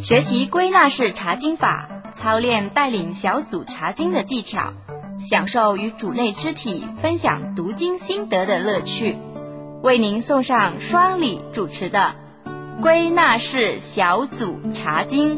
学习归纳式查经法，操练带领小组查经的技巧，享受与主内肢体分享读经心得的乐趣。为您送上双礼主持的归纳式小组查经。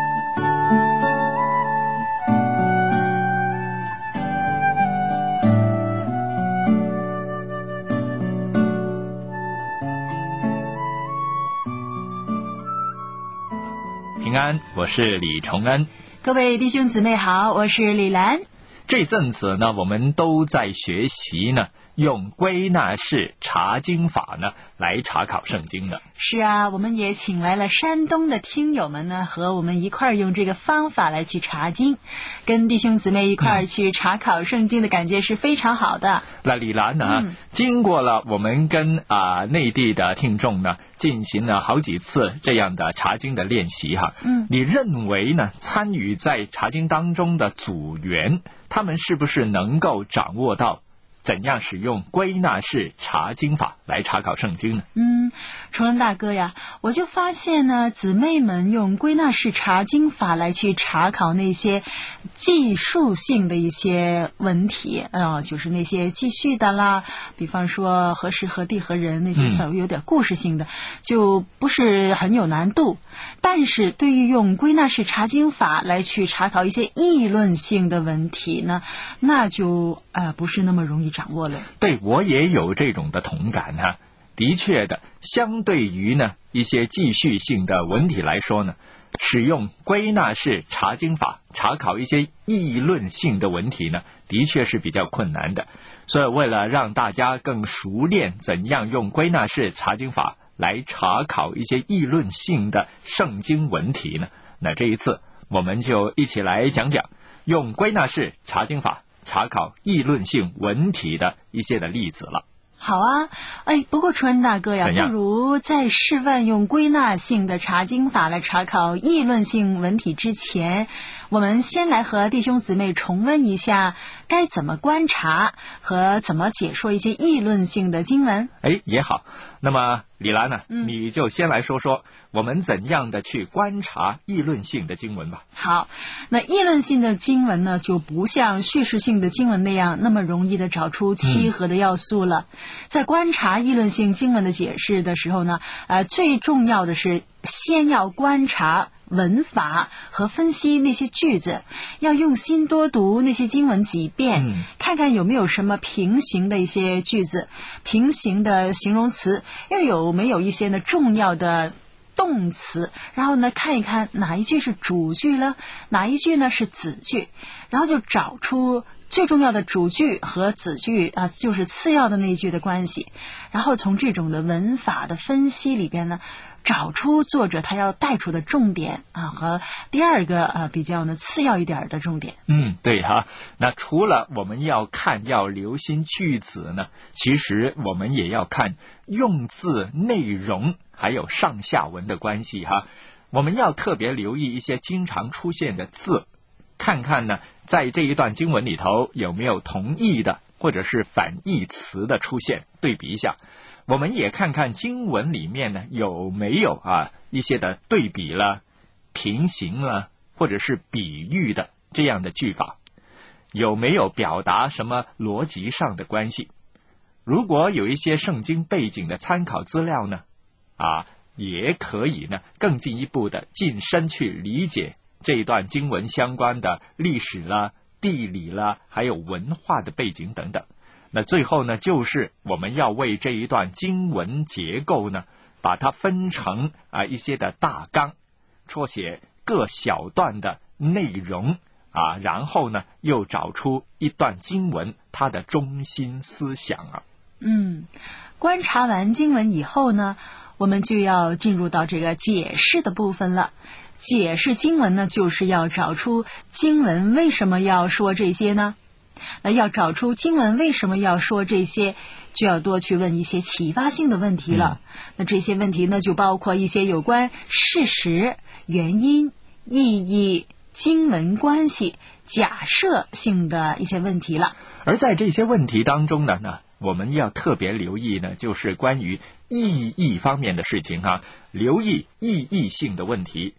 平安，我是李崇恩。 各位弟兄姊妹好，我是李兰。 这阵子呢，我们都在学习呢，用归纳式查经法呢来查考圣经的。 是啊，我们也请来了山东的听友们呢，和我们一块儿用这个方法来去查经，跟弟兄姊妹一块儿去查考圣经的感觉是非常好的。 那李兰呢，经过了我们跟内地的听众呢进行了好几次这样的查经的练习哈。你认为呢，参与在查经当中的组员，他们是不是能够掌握到怎样使用归纳式查经法来查考圣经呢？ 崇恩大哥呀，我就发现呢，姊妹们用归纳式查经法来去查考那些技术性的一些问题就是那些记叙的啦，比方说何时何地何人，那些稍微有点故事性的，就不是很有难度。但是对于用归纳式查经法来去查考一些议论性的问题呢，那就不是那么容易掌握了。 对，我也有这种的同感哈。的确的，相对于呢一些记叙性的文体来说呢，使用归纳式查经法查考一些议论性的文体呢，的确是比较困难的。所以为了让大家更熟练怎样用归纳式查经法来查考一些议论性的圣经文体呢，那这一次我们就一起来讲讲用归纳式查经法查考议论性文体的一些的例子了。 好啊，不过崇恩大哥呀，不如在示范用归纳性的查经法来查考议论性文体之前，我们先来和弟兄姊妹重温一下该怎么观察和怎么解说一些议论性的经文。 也好，那么李兰呢，你就先来说说我们怎样的去观察议论性的经文吧。 好，那议论性的经文呢，就不像叙事性的经文那样那么容易的找出契合的要素了。在观察议论性经文的解释的时候呢，最重要的是先要观察文法和分析那些句子，要用心多读那些经文几遍，看看有没有什么平行的一些句子，平行的形容词，又有没有一些呢重要的动词，然后呢看一看哪一句是主句了，哪一句呢是子句，然后就找出最重要的主句和子句就是次要的那一句的关系，然后从这种的文法的分析里边呢，找出作者他要带出的重点和第二个比较呢次要一点的重点。 对哈。那除了我们要留心句子呢，其实我们也要看用字内容还有上下文的关系哈。我们要特别留意一些经常出现的字，看看呢在这一段经文里头有没有同义的或者是反义词的出现，对比一下。我们也看看经文里面呢有没有一些的对比了、平行了或者是比喻的这样的句法，有没有表达什么逻辑上的关系。如果有一些圣经背景的参考资料呢也可以呢更进一步的近身去理解这一段经文相关的历史啦、地理啦还有文化的背景等等。那最后呢，就是我们要为这一段经文结构呢，把它分成一些的大纲，戳写各小段的内容然后呢，又找出一段经文它的中心思想观察完经文以后呢，我们就要进入到这个解释的部分了。解释经文呢，就是要找出经文为什么要说这些呢？那要找出经文为什么要说这些，就要多去问一些启发性的问题了。那这些问题呢，就包括一些有关事实、原因、意义、经文关系、假设性的一些问题了。 而在这些问题当中呢，我们要特别留意呢，就是关于意义方面的事情留意意义性的问题。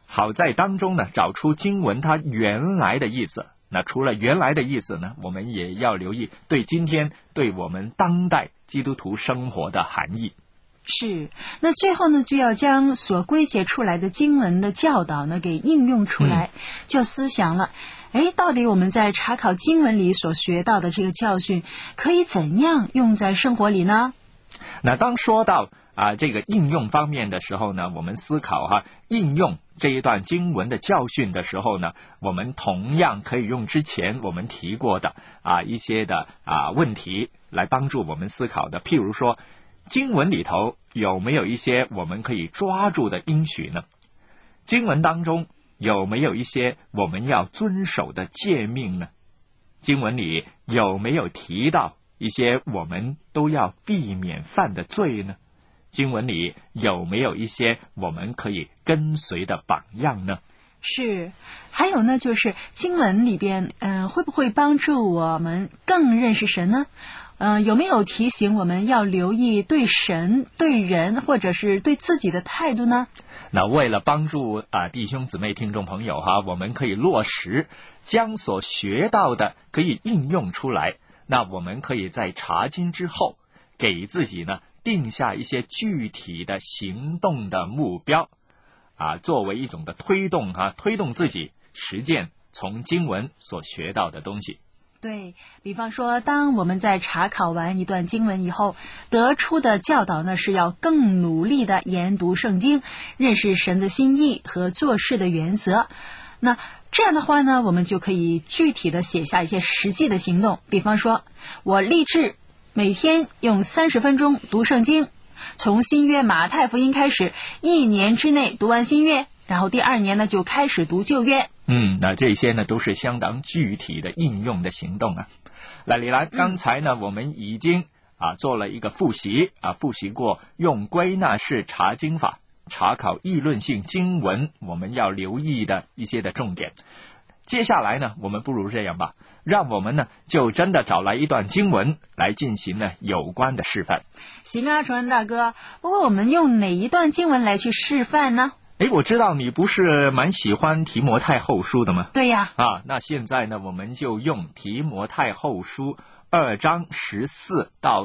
好在当中呢找出经文它原来的意思。那除了原来的意思呢，我们也要留意对今天对我们当代基督徒生活的含义。 是，那最后呢，就要将所归结出来的经文的教导呢，给应用出来，就思想了。到底我们在查考经文里所学到的这个教训，可以怎样用在生活里呢？ 那当说到这个应用方面的时候呢，我们思考应用这一段经文的教训的时候呢，我们同样可以用之前我们提过的一些的问题来帮助我们思考的。譬如说，经文里头有没有一些我们可以抓住的应许呢？经文当中有没有一些我们要遵守的诫命呢？经文里有没有提到一些我们都要避免犯的罪呢？经文里有没有一些我们可以跟随的榜样呢？ 是，还有呢，就是经文里边，会不会帮助我们更认识神呢？有没有提醒我们要留意对神、对人或者是对自己的态度呢？ 那为了帮助弟兄姊妹、听众朋友我们可以落实将所学到的可以应用出来。那我们可以在查经之后，给自己呢定下一些具体的行动的目标作为一种的推动推动自己实践从经文所学到的东西。 对，比方说，当我们在查考完一段经文以后，得出的教导呢，是要更努力的研读圣经，认识神的心意和做事的原则。那这样的话呢，我们就可以具体的写下一些实际的行动。比方说，我立志每天用30分钟读圣经，从新约马太福音开始，1年之内读完新约，然后第2年呢就开始读旧约。 那这些呢都是相当具体的应用的行动来，李兰，刚才呢我们已经做了一个复习复习过用归纳式查经法查考议论性经文我们要留意的一些的重点。接下来呢，我们不如这样吧，让我们呢就真的找来一段经文来进行呢有关的示范。 行啊，崇恩大哥，不过我们用哪一段经文来去示范呢？ 我知道你不是蛮喜欢提摩太后书的吗？ 对呀。 那现在呢，我们就用提摩太后书2章14到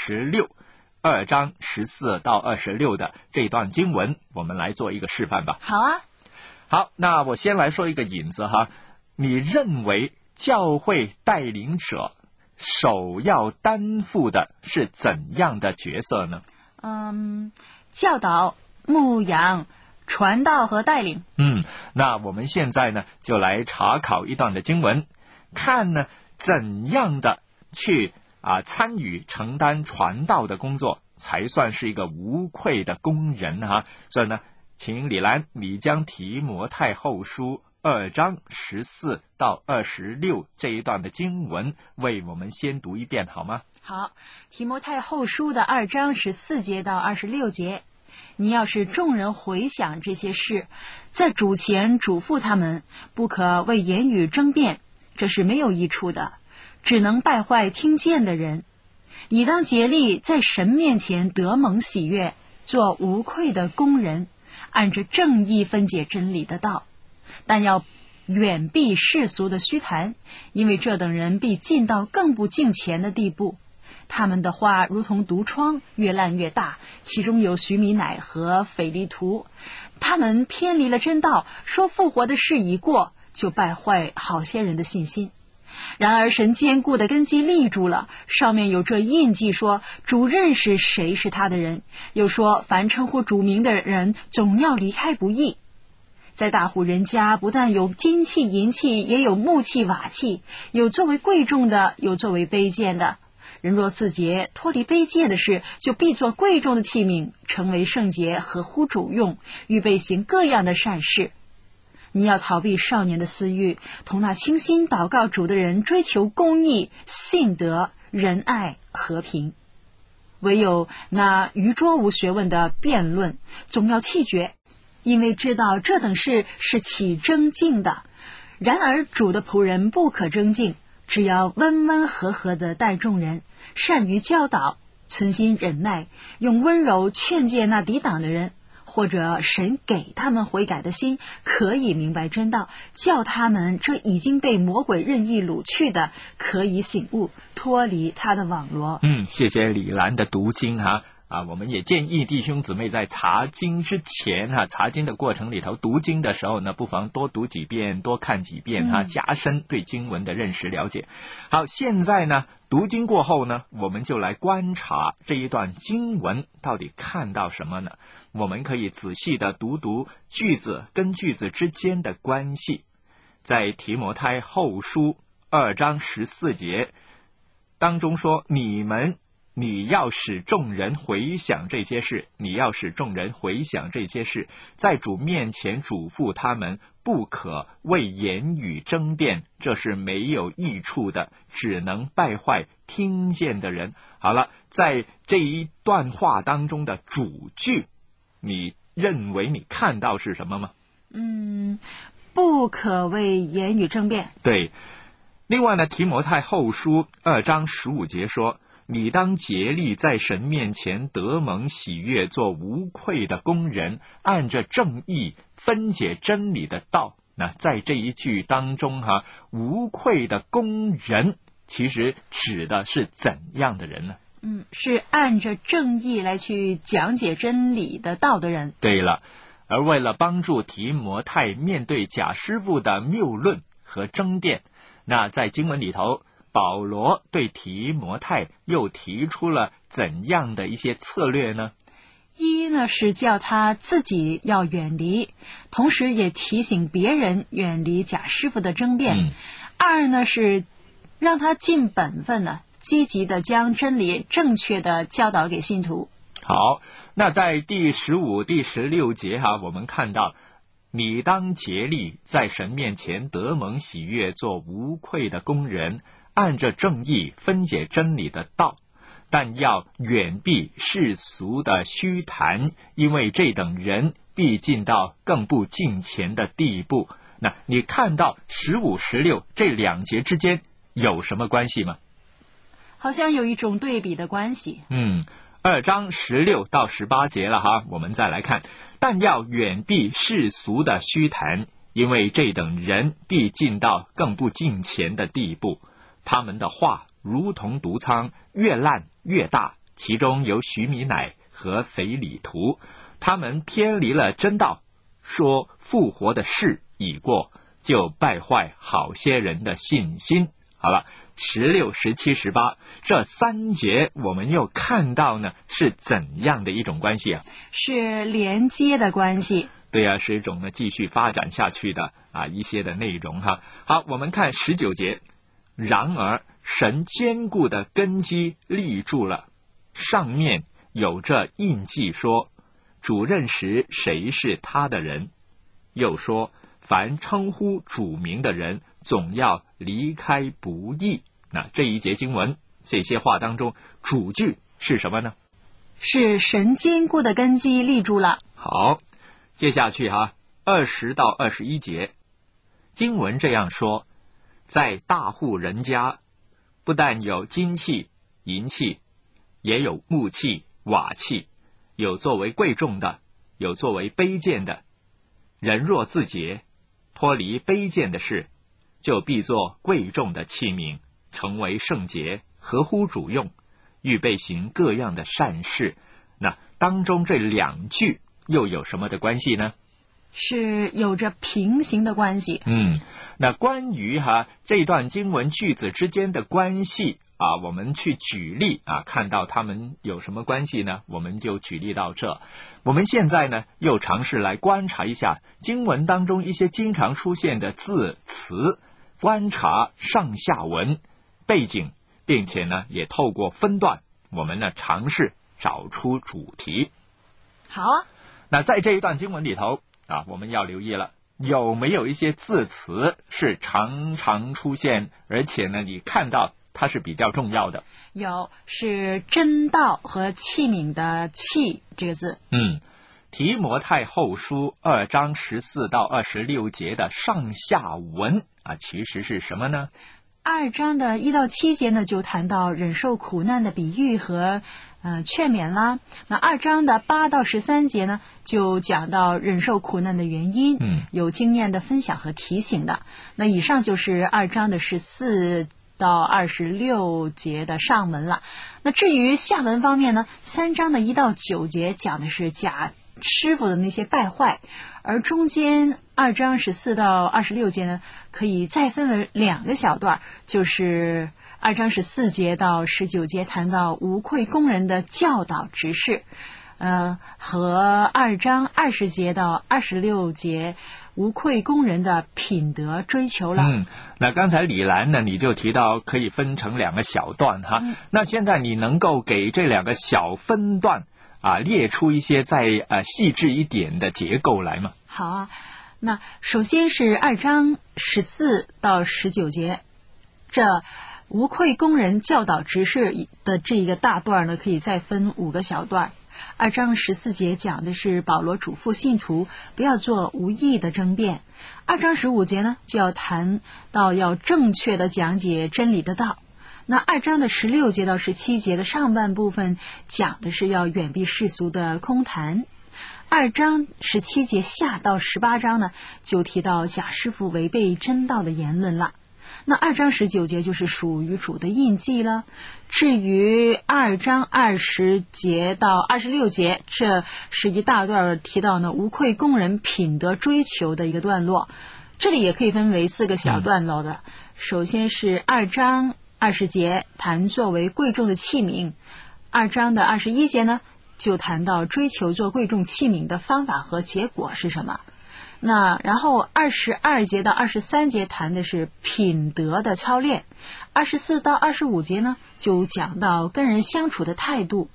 26 2章14到26的这段经文，我们来做一个示范吧。 好啊。 好，那我先来说一个引子你认为教会带领者首要担负的是怎样的角色呢？ 教导、牧养、传道和带领。 那我们现在呢就来查考一段的经文，看呢怎样的去参与承担传道的工作才算是一个无愧的工人所以呢，请李兰你将提摩太后书2章14到26这一段的经文为我们先读一遍好吗？ 好，提摩太后书的2章14节到26节，你要是众人回想这些事，在主前嘱咐他们，不可为言语争辩，这是没有益处的，只能败坏听见的人。你当竭力在神面前得蒙喜悦，做无愧的工人，按着正义分解真理的道，但要远避世俗的虚谈，因为这等人必进到更不敬虔的地步。他们的话如同毒疮，越烂越大，其中有许米乃和腓利图。他们偏离了真道，说复活的事已过，就败坏好些人的信心。然而神坚固的根基立住了，上面有这印记说，主认识谁是他的人，又说凡称呼主名的人总要离开不义。在大户人家，不但有金器银器，也有木器瓦器，有作为贵重的，有作为卑贱的。人若自洁，脱离卑贱的事，就必做贵重的器皿，成为圣洁，合乎主用，预备行各样的善事。你要逃避少年的私欲，同那清心祷告主的人追求公义、信德、仁爱、和平。唯有那愚拙无学问的辩论，总要弃绝，因为知道这等事是起争竞的。然而主的仆人不可争竞，只要温温和和的待众人，善于教导，存心忍耐，用温柔劝诫那抵挡的人， 或者神给他们悔改的心，可以明白真道，叫他们这已经被魔鬼任意掳去的，可以醒悟，脱离他的网罗。 谢谢李兰的读经哈。我们也建议弟兄姊妹在查经之前查经的过程里头，读经的时候呢，不妨多读几遍，多看几遍加深对经文的认识了解。好，现在呢，读经过后呢，我们就来观察这一段经文到底看到什么呢？我们可以仔细的读读句子跟句子之间的关系。在提摩太后书2章14节当中说，你要使众人回想这些事，你要使众人回想这些事，在主面前嘱咐他们，不可为言语争辩，这是没有益处的，只能败坏听见的人。好了，在这一段话当中的主句，你认为你看到是什么吗？ 不可为言语争辩。 对。另外呢，提摩太后书2章15节说，你当竭力在神面前得蒙喜悦，做无愧的工人，按着正义分解真理的道。那在这一句当中无愧的工人其实指的是怎样的人呢？ 是按着正义来去讲解真理的道的人。 对了，而为了帮助提摩太面对假师傅的谬论和争辩，那在经文里头，保罗对提摩太又提出了怎样的一些策略呢？ 一呢是叫他自己要远离，同时也提醒别人远离假师傅的争辩。二呢是让他尽本分呢，积极的将真理正确的教导给信徒。 好，那在第15、第16节我们看到，你当竭力在神面前得蒙喜悦，做无愧的工人，按着正义分解真理的道，但要远避世俗的虚谈，因为这等人必进到更不敬虔的地步。那你看到15、16这2节之间有什么关系吗？ 好像有一种对比的关系。 2章16到18节了我们再来看，但要远避世俗的虚谈，因为这等人必进到更不敬虔的地步。他们的话如同毒仓，越烂越大，其中有许米乃和腓里图，他们偏离了真道，说复活的事已过，就败坏好些人的信心。好了，16、17、18这3节我们又看到呢是怎样的一种关系是连接的关系。 对是一种呢继续发展下去的一些的内容好，我们看19节，然而神坚固的根基立住了，上面有这印记说，主认识谁是他的人，又说凡称呼主名的人总要离开不义。那这一节经文这些话当中，主句是什么呢？ 是神坚固的根基立住了。 好，接下去20到21节经文这样说，在大户人家不但有金器、银器，也有木器、瓦器，有作为贵重的，有作为卑贱的。人若自洁，脱离卑贱的事，就必作贵重的器皿，成为圣洁，合乎主用，预备行各样的善事。那当中这2句又有什么的关系呢？ 是有着平行的关系。 那关于这段经文句子之间的关系我们去举例看到他们有什么关系呢？我们就举例到这。我们现在呢又尝试来观察一下经文当中一些经常出现的字词，观察上下文背景，并且呢也透过分段，我们呢尝试找出主题。 好， 那在这一段经文里头我们要留意了，有没有一些字词是常常出现，而且呢你看到它是比较重要的？ 有，是真道和器皿的器这个字。 提摩太后书2章14到26节的上下文其实是什么呢？ 2章的1到7节呢，就谈到忍受苦难的比喻和劝勉啦。那2章的8到13节呢，就讲到忍受苦难的原因，有经验的分享和提醒的。那以上就是2章的14到26节的上文了。那至于下文方面呢，3章的1到9节讲的是假师傅的那些败坏，而中间2章14到26节呢，可以再分为2个小段，就是2章14节到19节谈到无愧工人的教导执事，和2章20节到26节无愧工人的品德追求了。 那刚才李兰呢，你就提到可以分成2个小段哈。那现在你能够给这2个小分段列出一些再细致一点的结构来吗？ 好啊，那首先是2章14到19节，这无愧工人教导执事的这一个大段呢，可以再分5个小段。2章14节讲的是保罗嘱咐信徒不要做无益的争辩。2章15节呢，就要谈到要正确的讲解真理的道。那2章的16节到17节的上半部分讲的是要远避世俗的空谈。2章17节下到18章呢，就提到假师傅违背真道的言论了。那2章19节就是属于主的印记了。至于2章20节到26节，这是一大段提到呢无愧工人品德追求的一个段落，这里也可以分为4个小段落的。首先是2章20节谈作为贵重的器皿，2章的21节呢就谈到追求做贵重器皿的方法和结果是什么。那然后22节到23节谈的是品德的操练，24到25节呢就讲到跟人相处的态度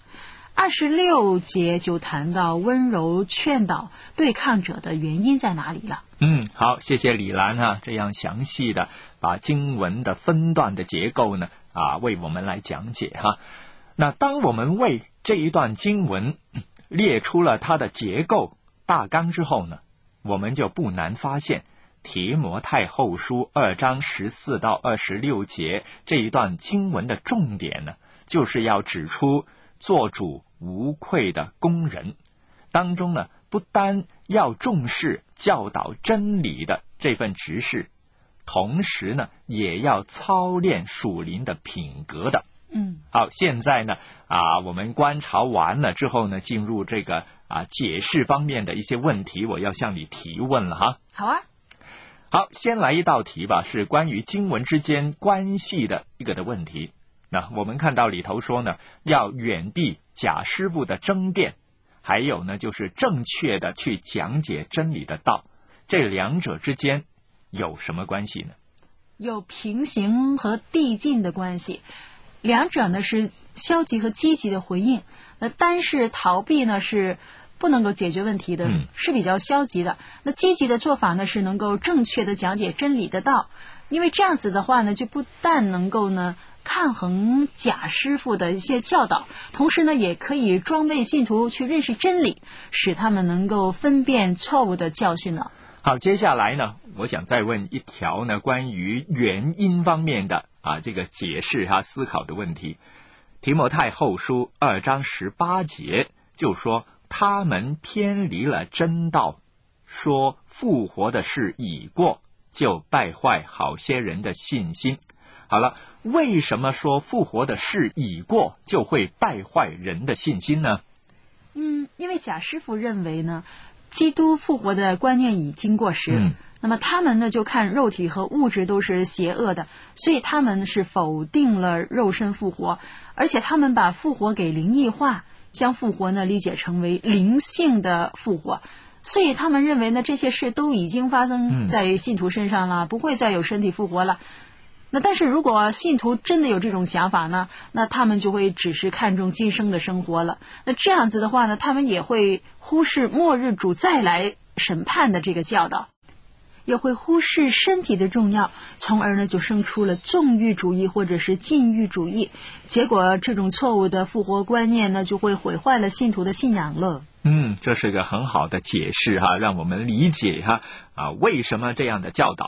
，26节就谈到温柔劝导对抗者的原因在哪里了。 好，谢谢李兰这样详细的把经文的分段的结构呢为我们来讲解哈。那当我们为这一段经文列出了它的结构大纲之后呢，我们就不难发现提摩太后书2章14到26节这一段经文的重点呢，就是要指出做主无愧的工人当中呢，不单要重视教导真理的这份职事，同时呢也要操练属灵的品格的。好，现在呢我们观察完了之后呢，进入这个解释方面的一些问题，我要向你提问了哈。 好啊。 好，先来一道题吧，是关于经文之间关系的一个的问题。那我们看到里头说呢，要远避假师傅的争辩，还有呢就是正确的去讲解真理的道，这2者之间有什么关系呢？ 有平行和递进的关系。2者呢是消极和积极的回应，那单是逃避呢是不能够解决问题的，是比较消极的。那积极的做法呢是能够正确的讲解真理的道，因为这样子的话呢，就不但能够呢抗衡假师傅的一些教导，同时呢也可以装备信徒去认识真理，使他们能够分辨错误的教训了。 好，接下来呢，我想再问一条呢关于原因方面的这个解释思考的问题。提摩太后书2章18节就说他们偏离了真道，说复活的事已过，就败坏好些人的信心。好了，为什么说复活的事已过就会败坏人的信心呢？ 因为假师傅认为呢，基督复活的观念已经过时，那么他们呢就看肉体和物质都是邪恶的，所以他们是否定了肉身复活，而且他们把复活给灵异化，将复活呢理解成为灵性的复活，所以他们认为呢这些事都已经发生在信徒身上了，不会再有身体复活了。那但是如果信徒真的有这种想法呢，那他们就会只是看重今生的生活了。那这样子的话呢，他们也会忽视末日主再来审判的这个教导，也会忽视身体的重要，从而呢就生出了纵欲主义或者是禁欲主义，结果这种错误的复活观念呢就会毁坏了信徒的信仰了。 这是个很好的解释让我们理解为什么这样的教导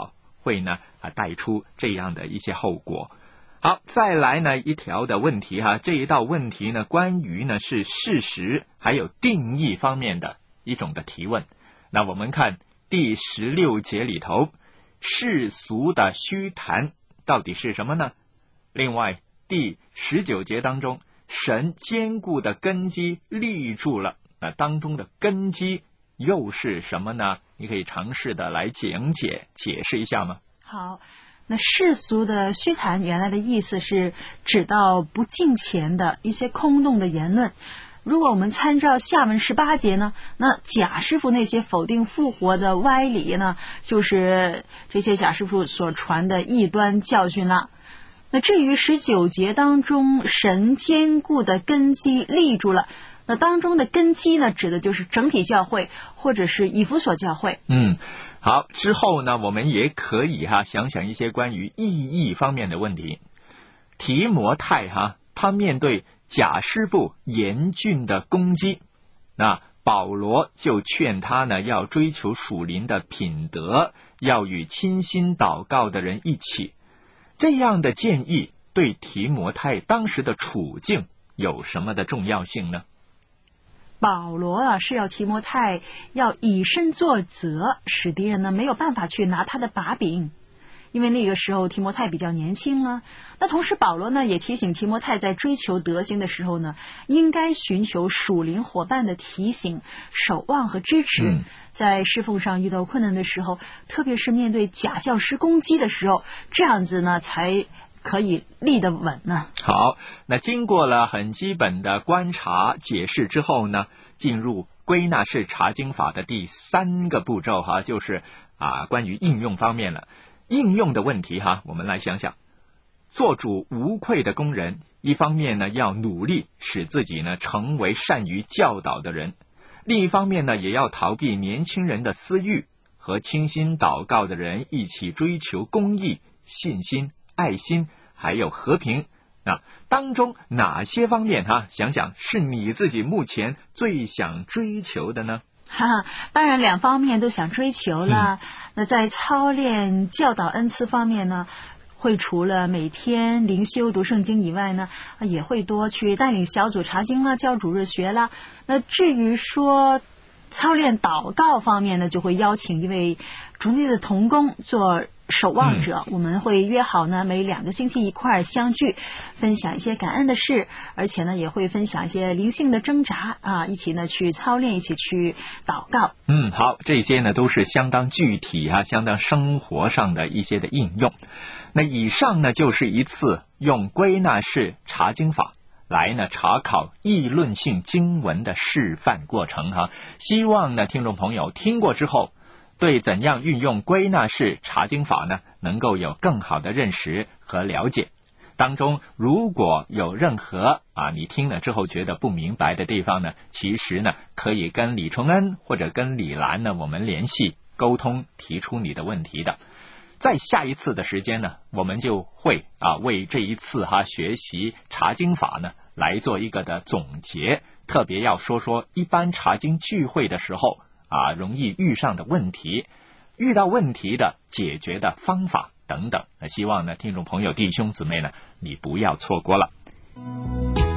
会呢带出这样的一些后果。好，再来呢一条的问题哈，这一道问题呢关于呢是事实还有定义方面的一种的提问。那我们看第16节里头，世俗的虚谈到底是什么呢？另外第19节当中，神坚固的根基立住了，那当中的根基又是什么呢？你可以尝试的来讲解解释一下吗？ 好，那世俗的虚谈原来的意思是指到不敬虔的一些空洞的言论。如果我们参照下文18节呢，那假师傅那些否定复活的歪理呢，就是这些假师傅所传的异端教训了。那至于19节当中神坚固的根基立住了，那当中的根基呢，指的就是整体教会或者是以弗所教会。 好，之后呢我们也可以想想一些关于意义方面的问题。提摩太他面对假师傅严峻的攻击，那保罗就劝他呢要追求属灵的品德，要与倾心祷告的人一起。这样的建议对提摩太当时的处境有什么的重要性呢？ 保罗是要提摩太要以身作则，使敌人呢没有办法去拿他的把柄。因为那个时候提摩太比较年轻了，那同时保罗呢也提醒提摩太在追求德行的时候呢，应该寻求属灵伙伴的提醒、守望和支持。在侍奉上遇到困难的时候，特别是面对假教师攻击的时候，这样子呢才可以立得稳呢。 好，那经过了很基本的观察解释之后呢，进入归纳式查经法的第3个步骤就是关于应用方面了。应用的问题我们来想想。做主无愧的工人，一方面呢要努力使自己呢成为善于教导的人，另一方面呢也要逃避年轻人的私欲，和倾心祷告的人一起追求公义、信心、爱心还有和平。那当中哪些方面想想是你自己目前最想追求的呢？ 当然2方面都想追求了。那在操练教导恩赐方面呢，会除了每天灵修读圣经以外呢，也会多去带领小组查经啦、教主日学啦。那至于说操练祷告方面呢，就会邀请一位主内的同工做守望者。我们会约好呢每2个星期一块相聚，分享一些感恩的事，而且呢也会分享一些灵性的挣扎一起呢去操练，一起去祷告。 好，这些呢都是相当具体相当生活上的一些的应用。那以上呢就是一次用归纳式查经法来呢查考议论性经文的示范过程希望呢听众朋友听过之后，对怎样运用归纳式查经法呢能够有更好的认识和了解。当中如果有任何你听了之后觉得不明白的地方呢，其实呢可以跟李崇恩或者跟李兰呢我们联系沟通，提出你的问题的。在下一次的时间呢，我们就会为这一次学习查经法呢来做一个的总结，特别要说说一般查经聚会的时候容易遇上的问题，遇到问题的解决的方法等等。那希望呢听众朋友弟兄姊妹呢，你不要错过了。